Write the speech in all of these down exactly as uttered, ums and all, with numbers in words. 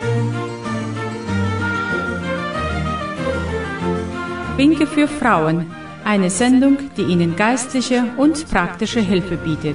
Winke für Frauen, eine Sendung, die Ihnen geistliche und praktische Hilfe bietet.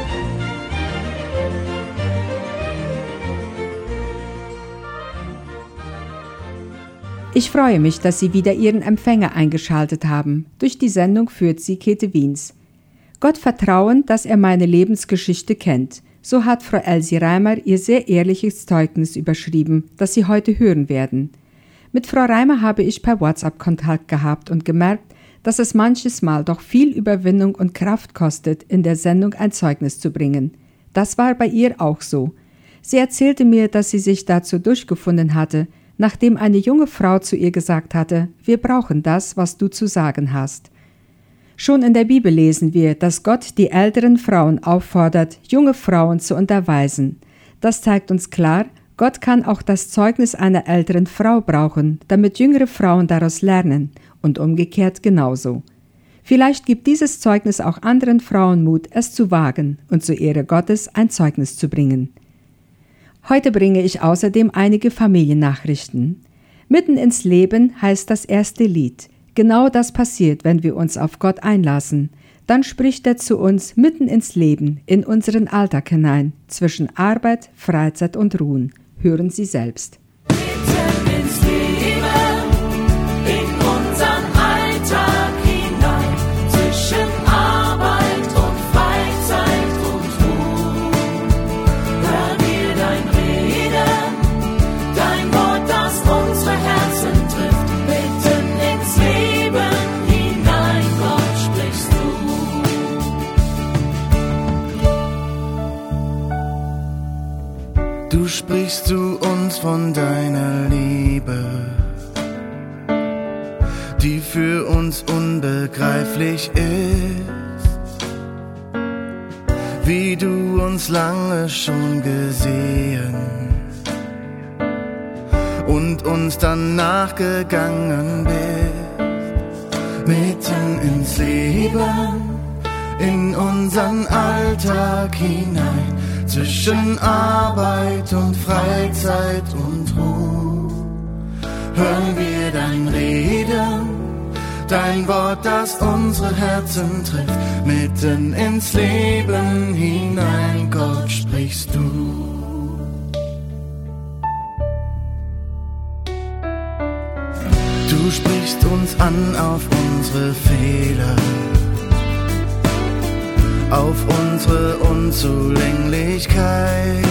Ich freue mich, dass Sie wieder Ihren Empfänger eingeschaltet haben. Durch die Sendung führt Sie Käthe Wiens. Gott vertrauen, dass er meine Lebensgeschichte kennt. So hat Frau Elsie Reimer ihr sehr ehrliches Zeugnis überschrieben, das Sie heute hören werden. Mit Frau Reimer habe ich per WhatsApp Kontakt gehabt und gemerkt, dass es manches Mal doch viel Überwindung und Kraft kostet, in der Sendung ein Zeugnis zu bringen. Das war bei ihr auch so. Sie erzählte mir, dass sie sich dazu durchgefunden hatte, nachdem eine junge Frau zu ihr gesagt hatte, wir brauchen das, was du zu sagen hast. Schon in der Bibel lesen wir, dass Gott die älteren Frauen auffordert, junge Frauen zu unterweisen. Das zeigt uns klar, Gott kann auch das Zeugnis einer älteren Frau brauchen, damit jüngere Frauen daraus lernen und umgekehrt genauso. Vielleicht gibt dieses Zeugnis auch anderen Frauen Mut, es zu wagen und zur Ehre Gottes ein Zeugnis zu bringen. Heute bringe ich außerdem einige Familiennachrichten. Mitten ins Leben heißt das erste Lied. Genau das passiert, wenn wir uns auf Gott einlassen. Dann spricht er zu uns mitten ins Leben, in unseren Alltag hinein, zwischen Arbeit, Freizeit und Ruhen. Hören Sie selbst. Mitten ins Leben, in unseren Alltag hinein, zwischen Arbeit und Freizeit und Ruhe. Hör dir dein Reden, dein Wort, das unsere Herzen trifft. Mitten ins Leben hinein, Gott, sprichst du. Du sprichst zu uns von deiner Liebe, die für uns unbegreiflich ist, wie du uns lange schon gesehen und uns dann nachgegangen bist, mitten ins Leben, in unseren Alltag hinein, zwischen Arbeit und Freizeit und Ruhe. Hören wir dein Reden, dein Wort, das unsere Herzen trifft, mitten ins Leben hinein, Gott, sprichst du. Du sprichst uns an auf unsere Fehler, auf unsere Unzulänglichkeit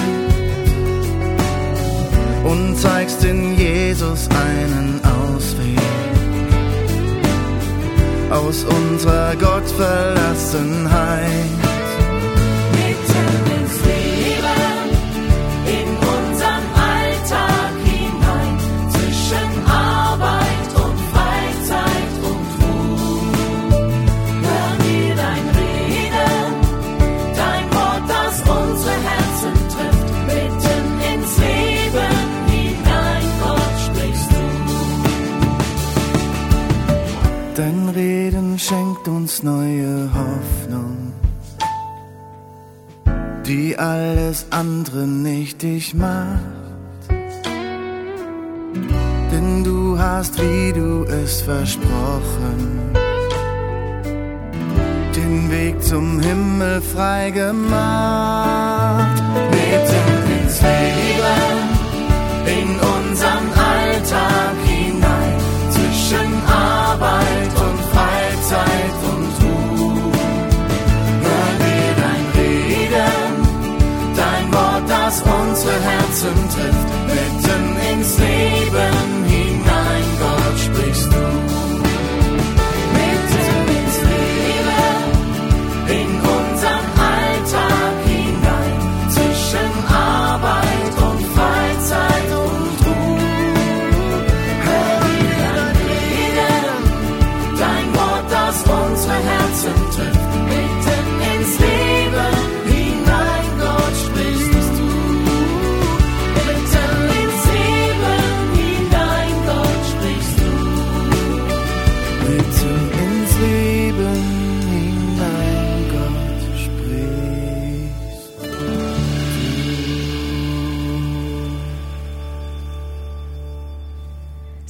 und zeigst in Jesus einen Ausweg aus unserer Gottverlassenheit. Mitten ins Leben, in unseren Alltag hinein, zwischen Arbeit und Freizeit und Ruhe. Hör dir dein Reden, dein Wort, das unsere Herzen trifft, mitten ins Leben hinein, Gott, sprichst du. Dein Reden schenkt uns neue Hoffnung, die alles andere nichtig macht. Denn du hast, wie du es versprochen, den Weg zum Himmel frei gemacht. Mitten ins Leben, in unseren Alltag hinein, zwischen Arbeit und Freizeit und Ruhe. Hör dir dein Reden, dein Wort, das unsere Herzen trifft, mitten ins Leben hinein, Gott, sprichst du. Mitten ins Leben, in unseren Alltag hinein, zwischen Arbeit und Freizeit und Ruhe. Hör dir dein Reden, dein Wort, das unsere Herzen trifft, mitten ins Leben hinein, Gott, sprichst du. Mitten ins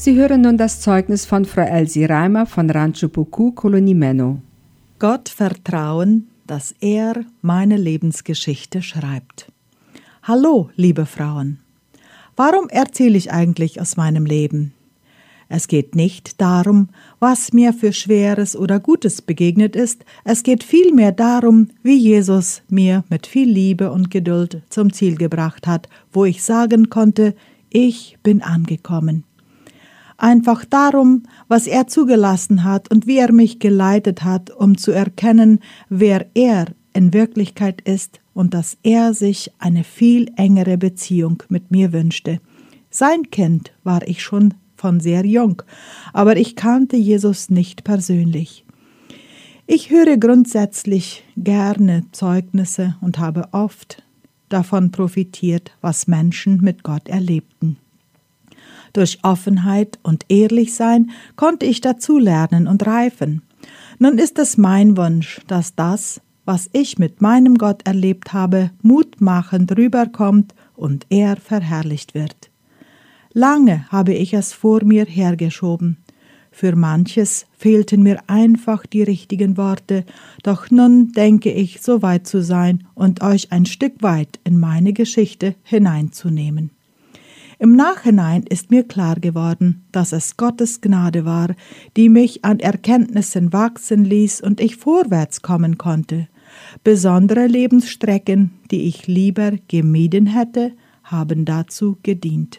Sie hören nun das Zeugnis von Frau Elsie Reimer von Rancho Buku, Kolonie Menno. Gott vertrauen, dass er meine Lebensgeschichte schreibt. Hallo, liebe Frauen. Warum erzähle ich eigentlich aus meinem Leben? Es geht nicht darum, was mir für Schweres oder Gutes begegnet ist. Es geht vielmehr darum, wie Jesus mir mit viel Liebe und Geduld zum Ziel gebracht hat, wo ich sagen konnte, ich bin angekommen. Einfach darum, was er zugelassen hat und wie er mich geleitet hat, um zu erkennen, wer er in Wirklichkeit ist und dass er sich eine viel engere Beziehung mit mir wünschte. Sein Kind war ich schon von sehr jung, aber ich kannte Jesus nicht persönlich. Ich höre grundsätzlich gerne Zeugnisse und habe oft davon profitiert, was Menschen mit Gott erlebten. Durch Offenheit und Ehrlichsein konnte ich dazulernen und reifen. Nun ist es mein Wunsch, dass das, was ich mit meinem Gott erlebt habe, mutmachend rüberkommt und er verherrlicht wird. Lange habe ich es vor mir hergeschoben. Für manches fehlten mir einfach die richtigen Worte, doch nun denke ich, so weit zu sein und euch ein Stück weit in meine Geschichte hineinzunehmen. Im Nachhinein ist mir klar geworden, dass es Gottes Gnade war, die mich an Erkenntnissen wachsen ließ und ich vorwärts kommen konnte. Besondere Lebensstrecken, die ich lieber gemieden hätte, haben dazu gedient.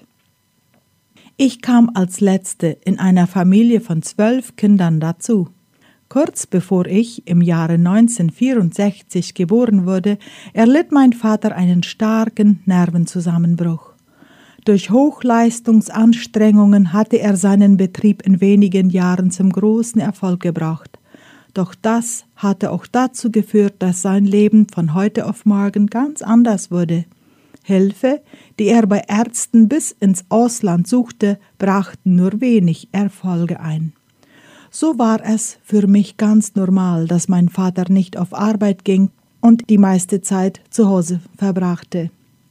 Ich kam als Letzte in einer Familie von zwölf Kindern dazu. Kurz bevor ich im Jahre neunzehnhundertvierundsechzig geboren wurde, erlitt mein Vater einen starken Nervenzusammenbruch. Durch Hochleistungsanstrengungen hatte er seinen Betrieb in wenigen Jahren zum großen Erfolg gebracht. Doch das hatte auch dazu geführt, dass sein Leben von heute auf morgen ganz anders wurde. Hilfe, die er bei Ärzten bis ins Ausland suchte, brachten nur wenig Erfolge ein. So war es für mich ganz normal, dass mein Vater nicht auf Arbeit ging und die meiste Zeit zu Hause verbrachte.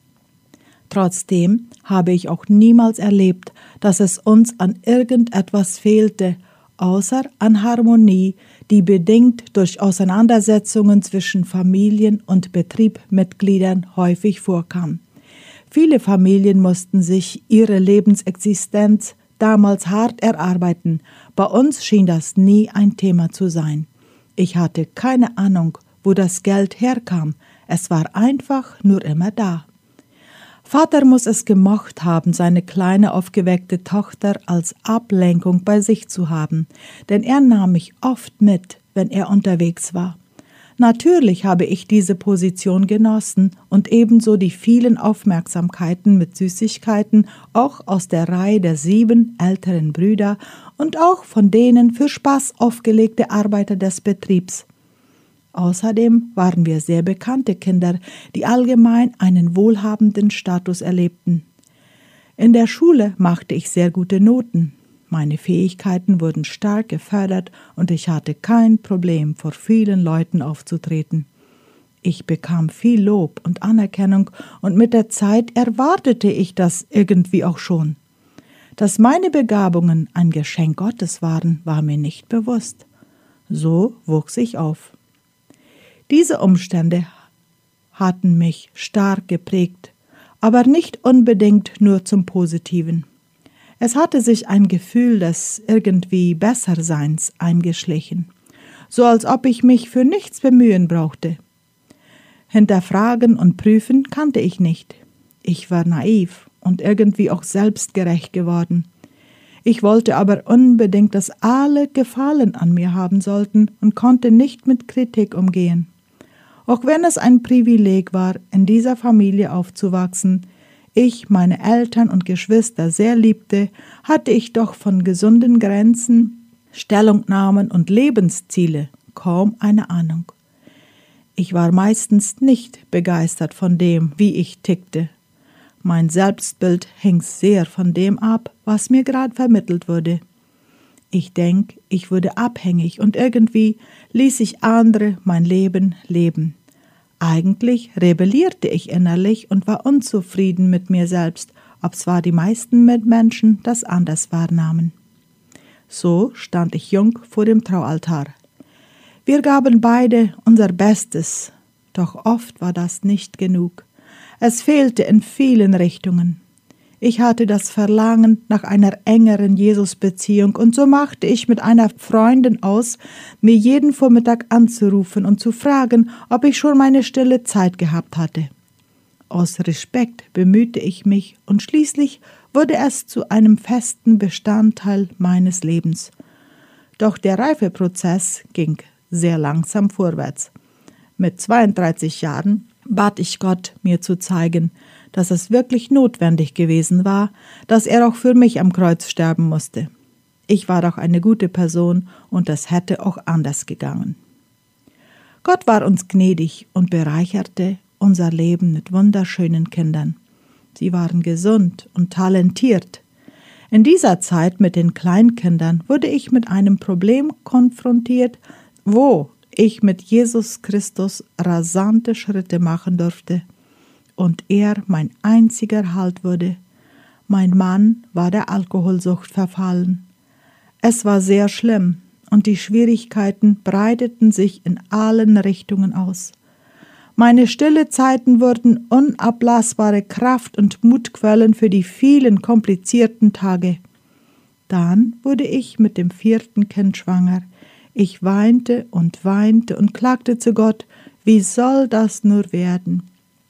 Trotzdem habe ich auch niemals erlebt, dass es uns an irgendetwas fehlte, außer an Harmonie, die bedingt durch Auseinandersetzungen zwischen Familien- und Betriebsmitgliedern häufig vorkam. Viele Familien mussten sich ihre Lebensexistenz damals hart erarbeiten. Bei uns schien das nie ein Thema zu sein. Ich hatte keine Ahnung, wo das Geld herkam. Es war einfach nur immer da. Vater muss es gemocht haben, seine kleine aufgeweckte Tochter als Ablenkung bei sich zu haben, denn er nahm mich oft mit, wenn er unterwegs war. Natürlich habe ich diese Position genossen und ebenso die vielen Aufmerksamkeiten mit Süßigkeiten, auch aus der Reihe der sieben älteren Brüder und auch von denen für Spaß aufgelegte Arbeiter des Betriebs. Außerdem waren wir sehr bekannte Kinder, die allgemein einen wohlhabenden Status erlebten. In der Schule machte ich sehr gute Noten. Meine Fähigkeiten wurden stark gefördert und ich hatte kein Problem, vor vielen Leuten aufzutreten. Ich bekam viel Lob und Anerkennung und mit der Zeit erwartete ich das irgendwie auch schon. Dass meine Begabungen ein Geschenk Gottes waren, war mir nicht bewusst. So wuchs ich auf. Diese Umstände hatten mich stark geprägt, aber nicht unbedingt nur zum Positiven. Es hatte sich ein Gefühl des irgendwie Besserseins eingeschlichen, so als ob ich mich für nichts bemühen brauchte. Hinterfragen und prüfen kannte ich nicht. Ich war naiv und irgendwie auch selbstgerecht geworden. Ich wollte aber unbedingt, dass alle Gefallen an mir haben sollten und konnte nicht mit Kritik umgehen. Auch wenn es ein Privileg war, in dieser Familie aufzuwachsen, ich meine Eltern und Geschwister sehr liebte, hatte ich doch von gesunden Grenzen, Stellungnahmen und Lebensziele kaum eine Ahnung. Ich war meistens nicht begeistert von dem, wie ich tickte. Mein Selbstbild hing sehr von dem ab, was mir gerade vermittelt wurde. Ich denke, ich wurde abhängig und irgendwie ließ ich andere mein Leben leben. Eigentlich rebellierte ich innerlich und war unzufrieden mit mir selbst, obzwar die meisten Mitmenschen das anders wahrnahmen. So stand ich jung vor dem Traualtar. Wir gaben beide unser Bestes, doch oft war das nicht genug. Es fehlte in vielen Richtungen. Ich hatte das Verlangen nach einer engeren Jesus-Beziehung und so machte ich mit einer Freundin aus, mir jeden Vormittag anzurufen und zu fragen, ob ich schon meine stille Zeit gehabt hatte. Aus Respekt bemühte ich mich und schließlich wurde es zu einem festen Bestandteil meines Lebens. Doch der Reifeprozess ging sehr langsam vorwärts. Mit zweiunddreißig Jahren bat ich Gott, mir zu zeigen, dass es wirklich notwendig gewesen war, dass er auch für mich am Kreuz sterben musste. Ich war doch eine gute Person und es hätte auch anders gegangen. Gott war uns gnädig und bereicherte unser Leben mit wunderschönen Kindern. Sie waren gesund und talentiert. In dieser Zeit mit den Kleinkindern wurde ich mit einem Problem konfrontiert, wo ich mit Jesus Christus rasante Schritte machen durfte und er mein einziger Halt wurde. Mein Mann war der Alkoholsucht verfallen. Es war sehr schlimm und die Schwierigkeiten breiteten sich in allen Richtungen aus. Meine stille Zeiten wurden unablassbare Kraft- und Mutquellen für die vielen komplizierten Tage. Dann wurde ich mit dem vierten Kind schwanger. Ich weinte und weinte und klagte zu Gott, wie soll das nur werden?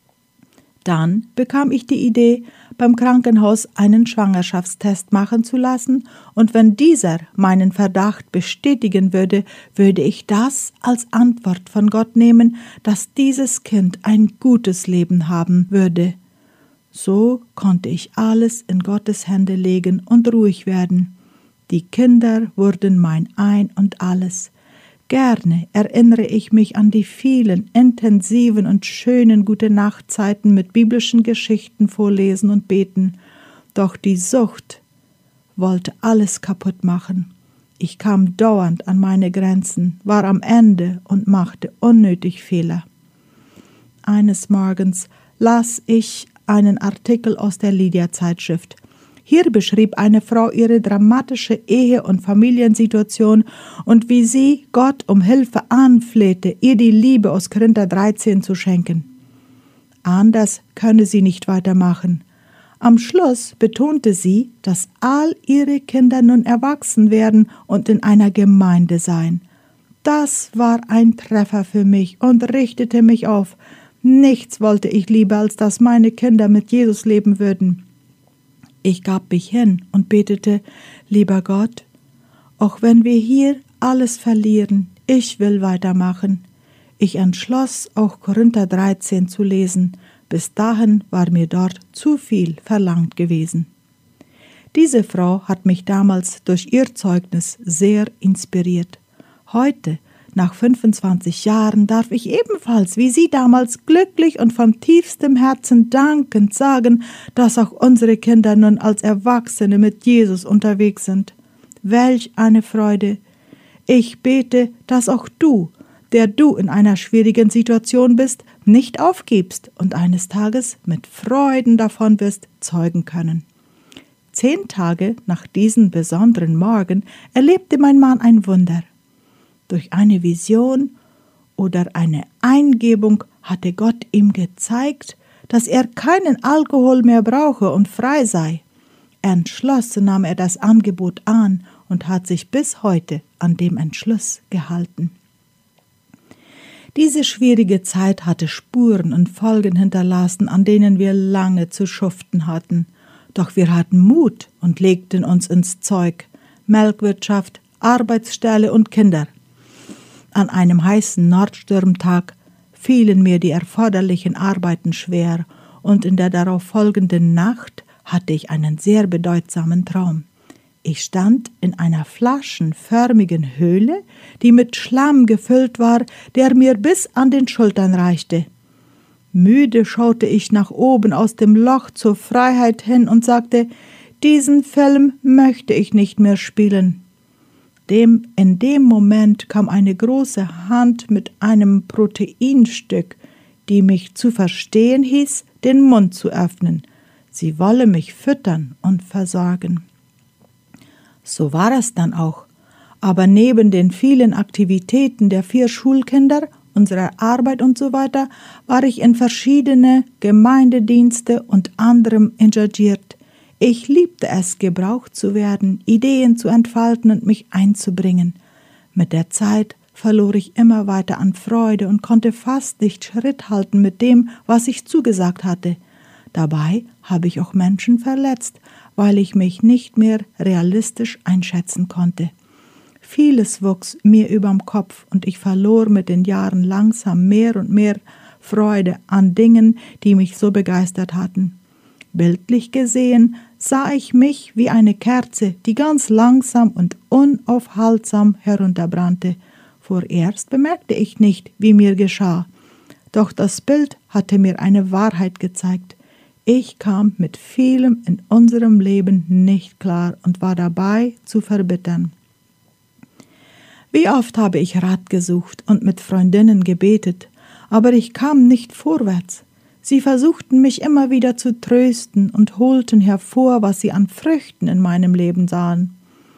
Dann bekam ich die Idee, beim Krankenhaus einen Schwangerschaftstest machen zu lassen, und wenn dieser meinen Verdacht bestätigen würde, würde ich das als Antwort von Gott nehmen, dass dieses Kind ein gutes Leben haben würde. So konnte ich alles in Gottes Hände legen und ruhig werden. Die Kinder wurden mein Ein und Alles. Gerne erinnere ich mich an die vielen intensiven und schönen Gute-Nacht-Zeiten mit biblischen Geschichten vorlesen und beten. Doch die Sucht wollte alles kaputt machen. Ich kam dauernd an meine Grenzen, war am Ende und machte unnötig Fehler. Eines Morgens las ich einen Artikel aus der Lydia-Zeitschrift. Hier beschrieb eine Frau ihre dramatische Ehe- und Familiensituation und wie sie Gott um Hilfe anflehte, ihr die Liebe aus Korinther dreizehn zu schenken. Anders könne sie nicht weitermachen. Am Schluss betonte sie, dass all ihre Kinder nun erwachsen werden und in einer Gemeinde seien. Das war ein Treffer für mich und richtete mich auf. Nichts wollte ich lieber, als dass meine Kinder mit Jesus leben würden. Ich gab mich hin und betete, lieber Gott, auch wenn wir hier alles verlieren, ich will weitermachen. Ich entschloss, auch Korinther dreizehn zu lesen. Bis dahin war mir dort zu viel verlangt gewesen. Diese Frau hat mich damals durch ihr Zeugnis sehr inspiriert. Heute, nach fünfundzwanzig Jahren, darf ich ebenfalls wie sie damals glücklich und von tiefstem Herzen dankend sagen, dass auch unsere Kinder nun als Erwachsene mit Jesus unterwegs sind. Welch eine Freude! Ich bete, dass auch du, der du in einer schwierigen Situation bist, nicht aufgibst und eines Tages mit Freuden davon wirst zeugen können. Zehn Tage nach diesem besonderen Morgen erlebte mein Mann ein Wunder. Durch eine Vision oder eine Eingebung hatte Gott ihm gezeigt, dass er keinen Alkohol mehr brauche und frei sei. Entschlossen nahm er das Angebot an und hat sich bis heute an dem Entschluss gehalten. Diese schwierige Zeit hatte Spuren und Folgen hinterlassen, an denen wir lange zu schuften hatten. Doch wir hatten Mut und legten uns ins Zeug. Melkwirtschaft, Arbeitsstelle und Kinder. An einem heißen Nordsturmtag fielen mir die erforderlichen Arbeiten schwer und in der darauf folgenden Nacht hatte ich einen sehr bedeutsamen Traum. Ich stand in einer flaschenförmigen Höhle, die mit Schlamm gefüllt war, der mir bis an den Schultern reichte. Müde schaute ich nach oben aus dem Loch zur Freiheit hin und sagte, diesen Film möchte ich nicht mehr spielen. Dem, in dem Moment kam eine große Hand mit einem Proteinstück, die mich zu verstehen hieß, den Mund zu öffnen. sie wolle mich füttern und versorgen. So war es dann auch. Aber neben den vielen Aktivitäten der vier Schulkinder, unserer Arbeit und so weiter, war ich in verschiedene Gemeindedienste und anderem engagiert. Ich liebte es, gebraucht zu werden, Ideen zu entfalten und mich einzubringen. Mit der Zeit verlor ich immer weiter an Freude und konnte fast nicht Schritt halten mit dem, was ich zugesagt hatte. Dabei habe ich auch Menschen verletzt, weil ich mich nicht mehr realistisch einschätzen konnte. Vieles wuchs mir überm Kopf und ich verlor mit den Jahren langsam mehr und mehr Freude an Dingen, die mich so begeistert hatten. Bildlich gesehen sah ich mich wie eine Kerze, die ganz langsam und unaufhaltsam herunterbrannte. Vorerst bemerkte ich nicht, wie mir geschah. Doch das Bild hatte mir eine Wahrheit gezeigt. Ich kam mit vielem in unserem Leben nicht klar und war dabei zu verbittern. Wie oft habe ich Rat gesucht und mit Freundinnen gebetet, aber ich kam nicht vorwärts. Sie versuchten mich immer wieder zu trösten und holten hervor, was sie an Früchten in meinem Leben sahen.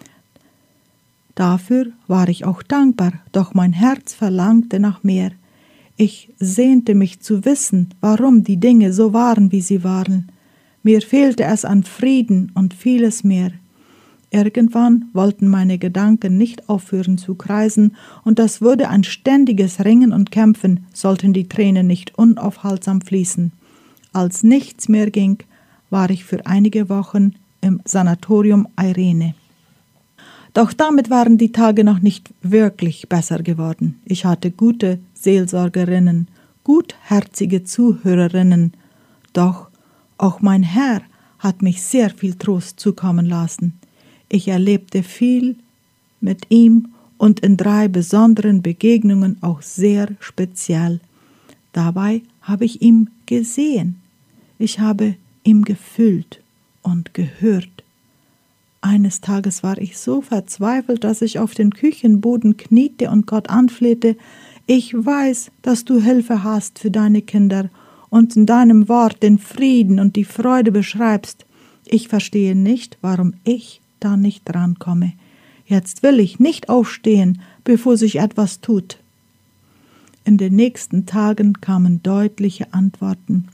Dafür war ich auch dankbar, doch mein Herz verlangte nach mehr. Ich sehnte mich zu wissen, warum die Dinge so waren, wie sie waren. Mir fehlte es an Frieden und vieles mehr. Irgendwann wollten meine Gedanken nicht aufhören zu kreisen, und das wurde ein ständiges Ringen und Kämpfen, sollten die Tränen nicht unaufhaltsam fließen. Als nichts mehr ging, war ich für einige Wochen im Sanatorium Irene. Doch damit waren die Tage noch nicht wirklich besser geworden. Ich hatte gute Seelsorgerinnen, gutherzige Zuhörerinnen, doch auch mein Herr hat mich sehr viel Trost zukommen lassen. Ich erlebte viel mit ihm und in drei besonderen Begegnungen auch sehr speziell. Dabei habe ich ihn gesehen. Ich habe ihm gefühlt und gehört. Eines Tages war ich so verzweifelt, dass ich auf den Küchenboden kniete und Gott anflehte: Ich weiß, dass du Hilfe hast für deine Kinder und in deinem Wort den Frieden und die Freude beschreibst. Ich verstehe nicht, warum ich da nicht drankomme. Jetzt will ich nicht aufstehen, bevor sich etwas tut. In den nächsten Tagen kamen deutliche Antworten.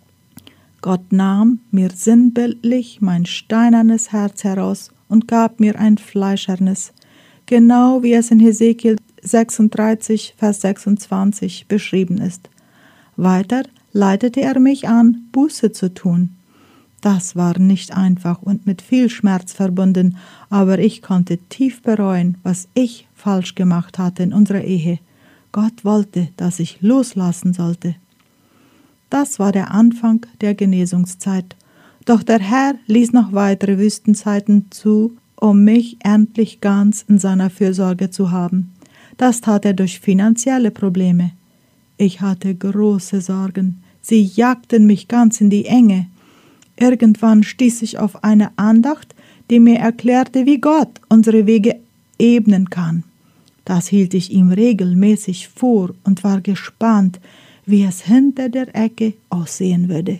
Gott nahm mir sinnbildlich mein steinernes Herz heraus und gab mir ein fleischernes, genau wie es in Hesekiel sechsunddreißig, Vers sechsundzwanzig beschrieben ist. Weiter leitete er mich an, Buße zu tun. Das war nicht einfach und mit viel Schmerz verbunden, aber ich konnte tief bereuen, was ich falsch gemacht hatte in unserer Ehe. Gott wollte, dass ich loslassen sollte. Das war der Anfang der Genesungszeit. Doch der Herr ließ noch weitere Wüstenzeiten zu, um mich endlich ganz in seiner Fürsorge zu haben. Das tat er durch finanzielle Probleme. Ich hatte große Sorgen. Sie jagten mich ganz in die Enge. Irgendwann stieß ich auf eine Andacht, die mir erklärte, wie Gott unsere Wege ebnen kann. Das hielt ich ihm regelmäßig vor und war gespannt, wie es hinter der Ecke aussehen würde.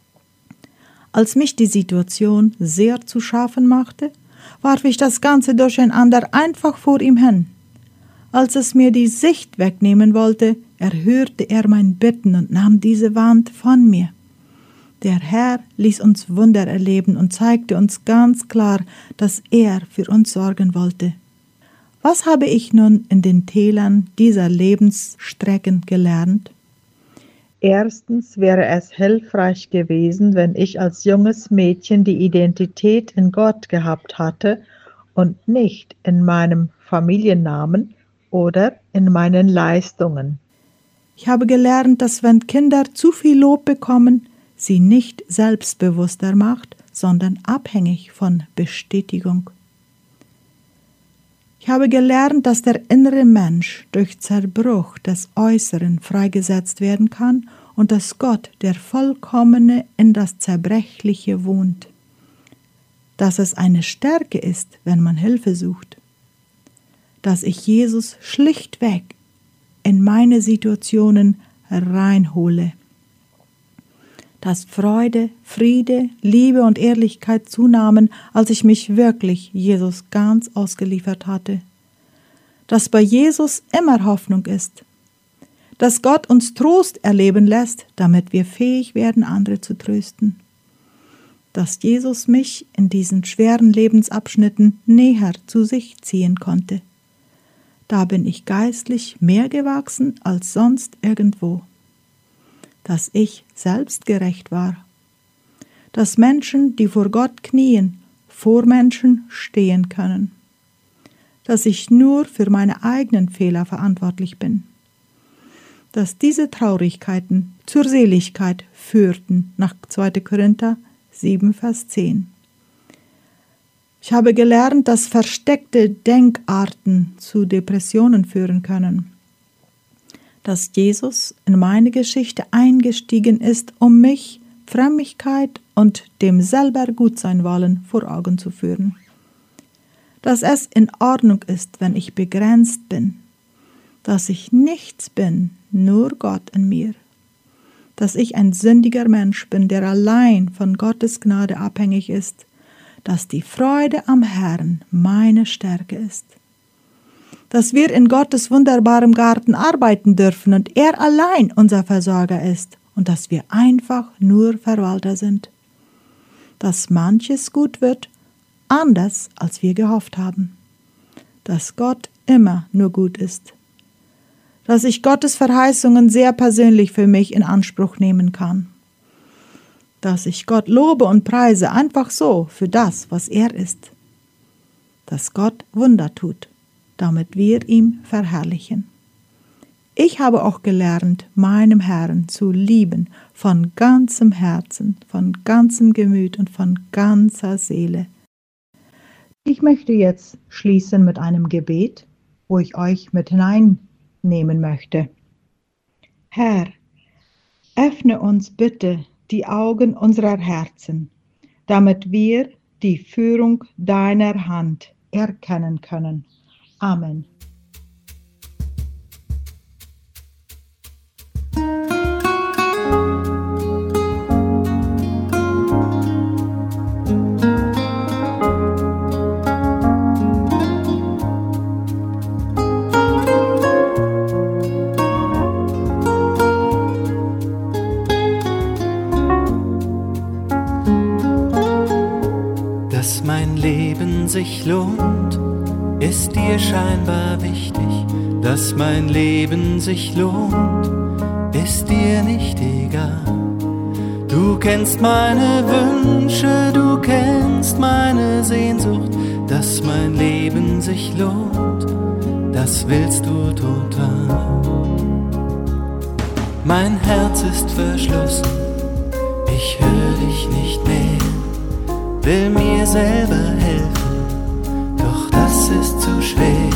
Als mich die Situation sehr zu schaffen machte, warf ich das Ganze durcheinander einfach vor ihm hin. Als es mir die Sicht wegnehmen wollte, erhörte er mein Bitten und nahm diese Wand von mir. Der Herr ließ uns Wunder erleben und zeigte uns ganz klar, dass er für uns sorgen wollte. Was habe ich nun in den Tälern dieser Lebensstrecken gelernt? Erstens wäre es hilfreich gewesen, wenn ich als junges Mädchen die Identität in Gott gehabt hatte und nicht in meinem Familiennamen oder in meinen Leistungen. Ich habe gelernt, dass wenn Kinder zu viel Lob bekommen, sie nicht selbstbewusster macht, sondern abhängig von Bestätigung. Ich habe gelernt, dass der innere Mensch durch Zerbruch des Äußeren freigesetzt werden kann und dass Gott, der Vollkommene, in das Zerbrechliche wohnt. Dass es eine Stärke ist, wenn man Hilfe sucht. Dass ich Jesus schlichtweg in meine Situationen reinhole. dass Freude, Friede, Liebe und Ehrlichkeit zunahmen, als ich mich wirklich Jesus ganz ausgeliefert hatte. Dass bei Jesus immer Hoffnung ist. Dass Gott uns Trost erleben lässt, damit wir fähig werden, andere zu trösten. Dass Jesus mich in diesen schweren Lebensabschnitten näher zu sich ziehen konnte. Da bin ich geistlich mehr gewachsen als sonst irgendwo. Dass ich selbstgerecht war. Dass Menschen, die vor Gott knien, vor Menschen stehen können. Dass ich nur für meine eigenen Fehler verantwortlich bin. Dass diese Traurigkeiten zur Seligkeit führten, nach zweiter Korinther sieben, Vers zehn. Ich habe gelernt, dass versteckte Denkarten zu Depressionen führen können. Dass Jesus in meine Geschichte eingestiegen ist, um mich, Frömmigkeit und dem selber Gutsein wollen vor Augen zu führen. Dass es in Ordnung ist, wenn ich begrenzt bin. Dass ich nichts bin, nur Gott in mir. Dass ich ein sündiger Mensch bin, der allein von Gottes Gnade abhängig ist. Dass die Freude am Herrn meine Stärke ist. Dass wir in Gottes wunderbarem Garten arbeiten dürfen und er allein unser Versorger ist und dass wir einfach nur Verwalter sind. Dass manches gut wird, anders als wir gehofft haben. Dass Gott immer nur gut ist. Dass ich Gottes Verheißungen sehr persönlich für mich in Anspruch nehmen kann. Dass ich Gott lobe und preise einfach so für das, was er ist. Dass Gott Wunder tut, damit wir ihm verherrlichen. Ich habe auch gelernt, meinem Herrn zu lieben, von ganzem Herzen, von ganzem Gemüt und von ganzer Seele. Ich möchte jetzt schließen mit einem Gebet, wo ich euch mit hineinnehmen möchte. Herr, öffne uns bitte die Augen unserer Herzen, damit wir die Führung deiner Hand erkennen können. Amen. Dass mein Leben sich lohnt, ist dir scheinbar wichtig. Dass mein Leben sich lohnt, ist dir nicht egal. Du kennst meine Wünsche, du kennst meine Sehnsucht. Dass mein Leben sich lohnt, das willst du total. Mein Herz ist verschlossen, ich höre dich nicht mehr, will mir selber helfen, doch das ist zu schwer.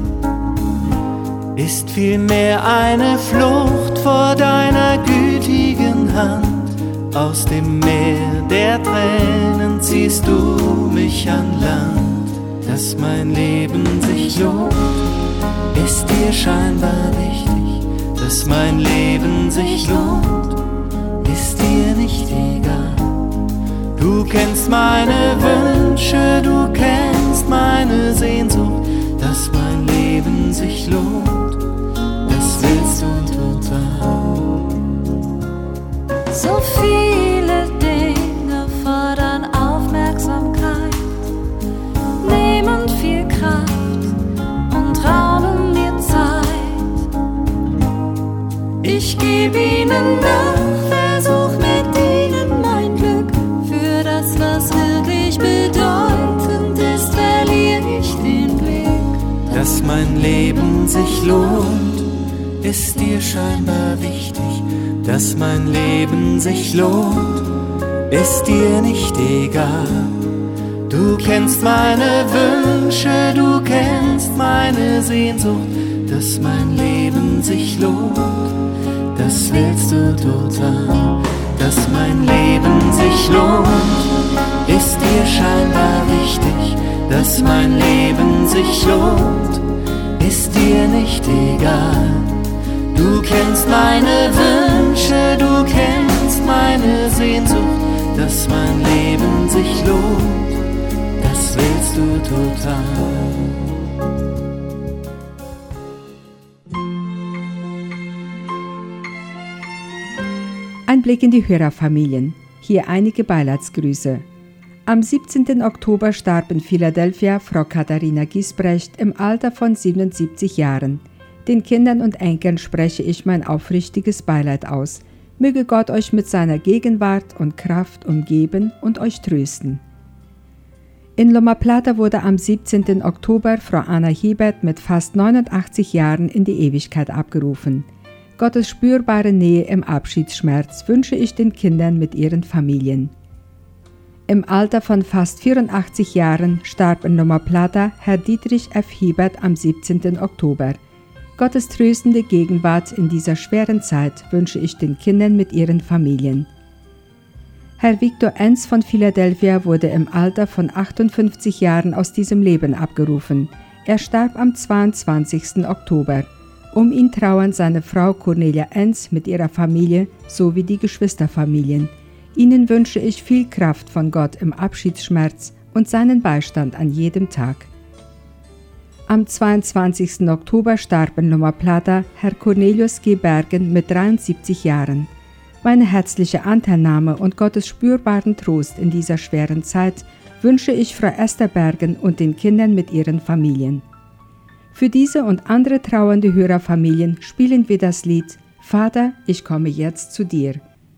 Ist vielmehr eine Flucht vor deiner gütigen Hand. Aus dem Meer der Tränen ziehst du mich an Land. Dass mein Leben sich lohnt, ist dir scheinbar wichtig. Dass mein Leben sich lohnt, ist dir nicht egal. Du kennst meine Wünsche, du kennst meine Sehnsucht. Dass mein Leben sich lohnt, das willst du total. So viele Dinge fordern Aufmerksamkeit, nehmen viel Kraft und rauben mir Zeit. Ich gebe ihnen nach, versuch mit ihnen mein Glück. Für das, was wirklich bedeutend ist, verliere ich den Blick. Dass mein Leben sich lohnt, ist dir scheinbar wichtig. Dass mein Leben sich lohnt, ist dir nicht egal. Du kennst meine Wünsche, du kennst meine Sehnsucht. Dass mein Leben sich lohnt, das willst du total. Dass mein Leben sich lohnt, ist dir scheinbar wichtig. Dass mein Leben sich lohnt, ist dir nicht egal. Du kennst meine Wünsche, du kennst meine Sehnsucht, dass mein Leben sich lohnt, das willst du total. Ein Blick in die Hörerfamilien. Hier einige Beileidsgrüße. Am siebzehnten Oktober starb in Philadelphia Frau Katharina Giesbrecht im Alter von siebenundsiebzig Jahren. Den Kindern und Enkeln spreche ich mein aufrichtiges Beileid aus. Möge Gott euch mit seiner Gegenwart und Kraft umgeben und euch trösten. In Loma Plata wurde am siebzehnten Oktober Frau Anna Hebert mit fast neunundachtzig Jahren in die Ewigkeit abgerufen. Gottes spürbare Nähe im Abschiedsschmerz wünsche ich den Kindern mit ihren Familien. Im Alter von fast vierundachtzig Jahren starb in Loma Plata Herr Dietrich F. Hebert am siebzehnten Oktober. Gottes tröstende Gegenwart in dieser schweren Zeit wünsche ich den Kindern mit ihren Familien. Herr Victor Enz von Philadelphia wurde im Alter von achtundfünfzig Jahren aus diesem Leben abgerufen. Er starb am zweiundzwanzigsten Oktober. Um ihn trauern seine Frau Cornelia Enz mit ihrer Familie sowie die Geschwisterfamilien. Ihnen wünsche ich viel Kraft von Gott im Abschiedsschmerz und seinen Beistand an jedem Tag. Am zweiundzwanzigsten Oktober starb in Loma Plata Herr Cornelius G. Bergen mit dreiundsiebzig Jahren. Meine herzliche Anteilnahme und Gottes spürbaren Trost in dieser schweren Zeit wünsche ich Frau Esther Bergen und den Kindern mit ihren Familien. Für diese und andere trauernde Hörerfamilien spielen wir das Lied »Vater, ich komme jetzt zu dir«.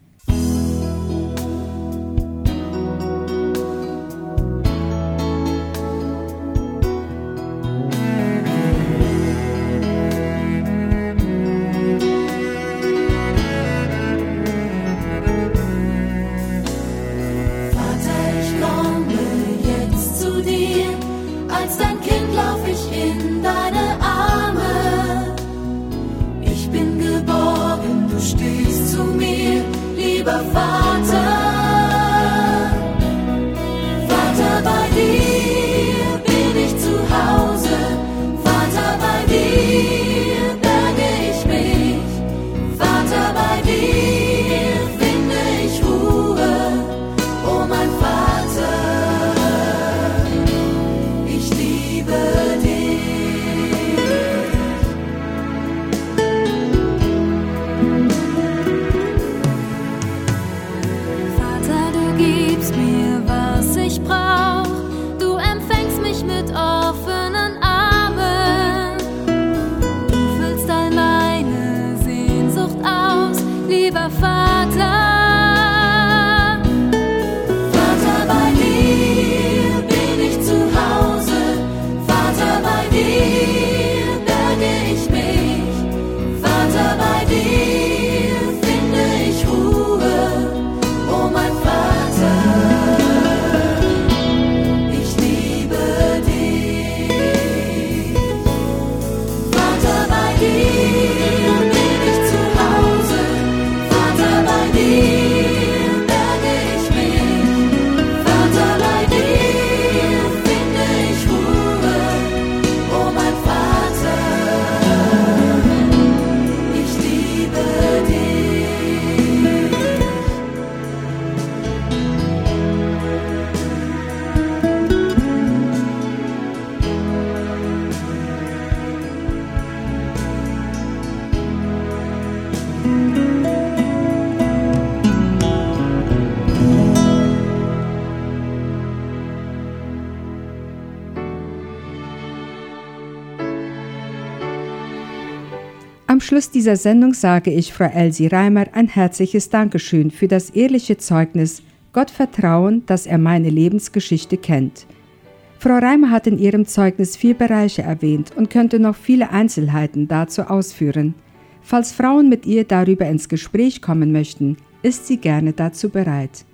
Am Schluss dieser Sendung sage ich Frau Elsie Reimer ein herzliches Dankeschön für das ehrliche Zeugnis, Gott vertrauen, dass er meine Lebensgeschichte kennt. Frau Reimer hat in ihrem Zeugnis vier Bereiche erwähnt und könnte noch viele Einzelheiten dazu ausführen. Falls Frauen mit ihr darüber ins Gespräch kommen möchten, ist sie gerne dazu bereit.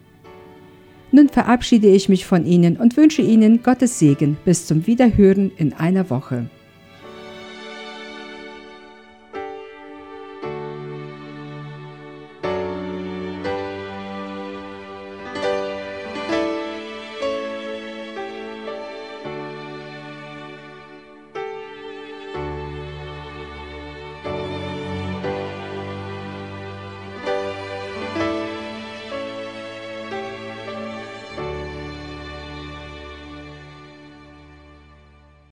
Nun verabschiede ich mich von Ihnen und wünsche Ihnen Gottes Segen bis zum Wiederhören in einer Woche.